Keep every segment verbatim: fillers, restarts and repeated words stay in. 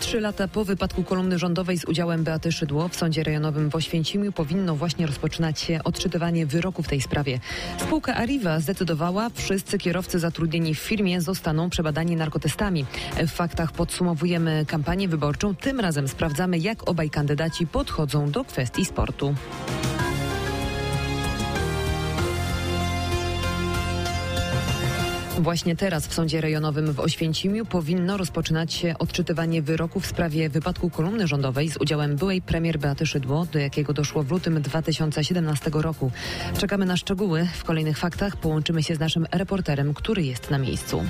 Trzy lata po wypadku kolumny rządowej z udziałem Beaty Szydło w Sądzie Rejonowym w Oświęcimiu powinno właśnie rozpoczynać się odczytywanie wyroku w tej sprawie. Spółka Arriva zdecydowała, wszyscy kierowcy zatrudnieni w firmie zostaną przebadani narkotestami. W faktach podsumowujemy kampanię wyborczą. Tym razem sprawdzamy, jak obaj kandydaci podchodzą do kwestii sportu. Właśnie teraz w Sądzie Rejonowym w Oświęcimiu powinno rozpoczynać się odczytywanie wyroku w sprawie wypadku kolumny rządowej z udziałem byłej premier Beaty Szydło, do jakiego doszło w lutym dwa tysiące siedemnastego roku. Czekamy na szczegóły. W kolejnych faktach połączymy się z naszym reporterem, który jest na miejscu.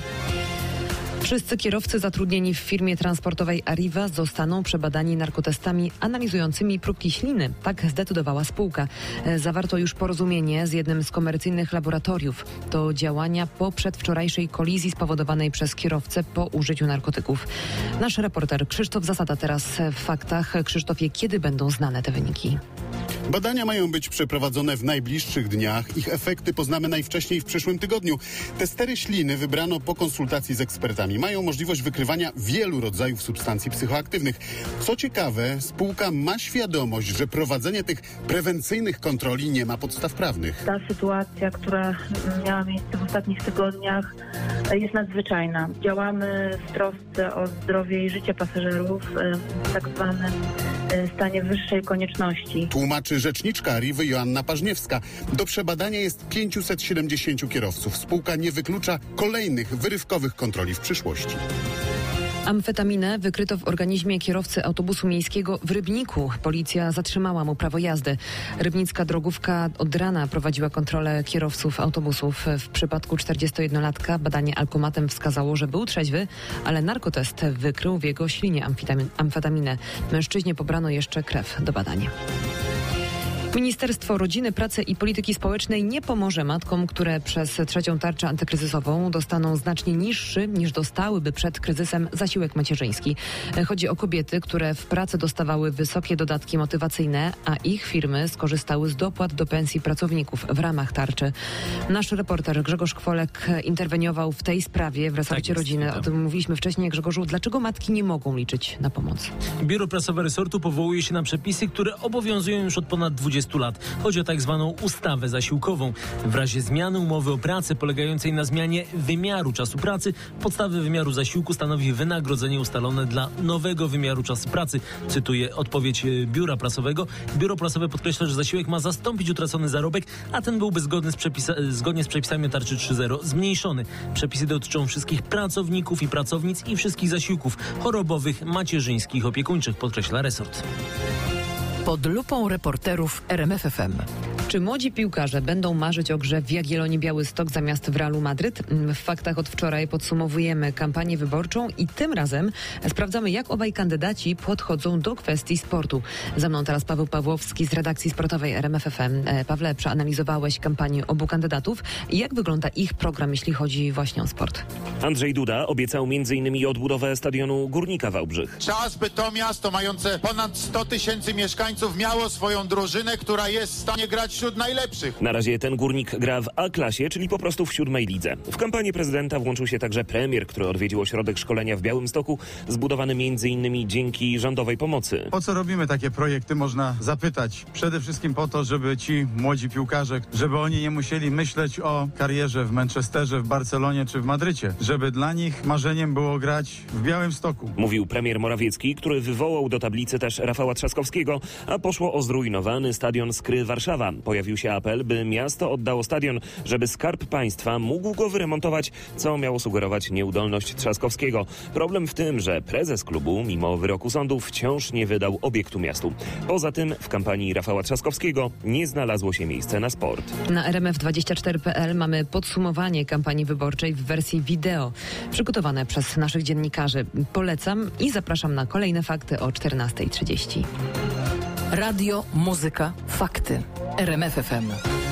Wszyscy kierowcy zatrudnieni w firmie transportowej Arriva zostaną przebadani narkotestami analizującymi próbki śliny. Tak zdecydowała spółka. Zawarto już porozumienie z jednym z komercyjnych laboratoriów. To działania po przedwczorajszej kolizji spowodowanej przez kierowcę po użyciu narkotyków. Nasz reporter Krzysztof Zasada teraz w faktach. Krzysztofie, kiedy będą znane te wyniki? Badania mają być przeprowadzone w najbliższych dniach. Ich efekty poznamy najwcześniej w przyszłym tygodniu. Testery śliny wybrano po konsultacji z ekspertami. Mają możliwość wykrywania wielu rodzajów substancji psychoaktywnych. Co ciekawe, spółka ma świadomość, że prowadzenie tych prewencyjnych kontroli nie ma podstaw prawnych. Ta sytuacja, która miała miejsce w ostatnich tygodniach, jest nadzwyczajna. Działamy w trosce o zdrowie i życie pasażerów w tak zwanym stanie wyższej konieczności. Tłumaczy rzeczniczka Arrivy Joanna Parzniewska. Do przebadania jest pięćset siedemdziesięciu kierowców. Spółka nie wyklucza kolejnych wyrywkowych kontroli w przyszłości. Amfetaminę wykryto w organizmie kierowcy autobusu miejskiego w Rybniku. Policja zatrzymała mu prawo jazdy. Rybnicka drogówka od rana prowadziła kontrolę kierowców autobusów. W przypadku czterdziestojednolatka badanie alkomatem wskazało, że był trzeźwy, ale narkotest wykrył w jego ślinie amfetaminę. Mężczyźnie pobrano jeszcze krew do badania. Ministerstwo Rodziny, Pracy i Polityki Społecznej nie pomoże matkom, które przez trzecią tarczę antykryzysową dostaną znacznie niższy niż dostałyby przed kryzysem zasiłek macierzyński. Chodzi o kobiety, które w pracy dostawały wysokie dodatki motywacyjne, a ich firmy skorzystały z dopłat do pensji pracowników w ramach tarczy. Nasz reporter Grzegorz Kwolek interweniował w tej sprawie w resorcie tak Rodziny. O tym mówiliśmy wcześniej. Grzegorzu, dlaczego matki nie mogą liczyć na pomoc? Biuro Prasowe resortu powołuje się na przepisy, które obowiązują już od ponad dwudziestu lat. Chodzi o tak zwaną ustawę zasiłkową. W razie zmiany umowy o pracę polegającej na zmianie wymiaru czasu pracy, podstawę wymiaru zasiłku stanowi wynagrodzenie ustalone dla nowego wymiaru czasu pracy. Cytuję odpowiedź Biura Prasowego. Biuro Prasowe podkreśla, że zasiłek ma zastąpić utracony zarobek, a ten byłby zgodny z, przepisa- zgodnie z przepisami tarczy trzy zero zmniejszony. Przepisy dotyczą wszystkich pracowników i pracownic i wszystkich zasiłków chorobowych, macierzyńskich, opiekuńczych, podkreśla resort. Pod lupą reporterów R M F F M. Czy młodzi piłkarze będą marzyć o grze w Jagiellonii Białystok zamiast w Realu Madryt? W faktach od wczoraj podsumowujemy kampanię wyborczą i tym razem sprawdzamy, jak obaj kandydaci podchodzą do kwestii sportu. Za mną teraz Paweł Pawłowski z redakcji sportowej R M F F M. Pawle, przeanalizowałeś kampanię obu kandydatów. Jak wygląda ich program, jeśli chodzi właśnie o sport? Andrzej Duda obiecał między innymi odbudowę stadionu Górnika Wałbrzych. Czas, by to miasto mające ponad sto tysięcy mieszkańców miało swoją drużynę, która jest w stanie grać wśród najlepszych. Na razie ten Górnik gra w A-klasie, czyli po prostu w siódmej lidze. W kampanię prezydenta włączył się także premier, który odwiedził ośrodek szkolenia w Białymstoku, zbudowany między innymi dzięki rządowej pomocy. Po co robimy takie projekty, można zapytać. Przede wszystkim po to, żeby ci młodzi piłkarze, żeby oni nie musieli myśleć o karierze w Manchesterze, w Barcelonie czy w Madrycie. Żeby dla nich marzeniem było grać w Białymstoku. Mówił premier Morawiecki, który wywołał do tablicy też Rafała Trzaskowskiego, a poszło o zrujnowany stadion Skry Warszawa. Pojawił się apel, by miasto oddało stadion, żeby Skarb Państwa mógł go wyremontować, co miało sugerować nieudolność Trzaskowskiego. Problem w tym, że prezes klubu, mimo wyroku sądu, wciąż nie wydał obiektu miastu. Poza tym w kampanii Rafała Trzaskowskiego nie znalazło się miejsce na sport. Na R M F dwadzieścia cztery kropka p l mamy podsumowanie kampanii wyborczej w wersji wideo, przygotowane przez naszych dziennikarzy. Polecam i zapraszam na kolejne fakty o czternasta trzydzieści. Radio, muzyka, fakty. R M F F M.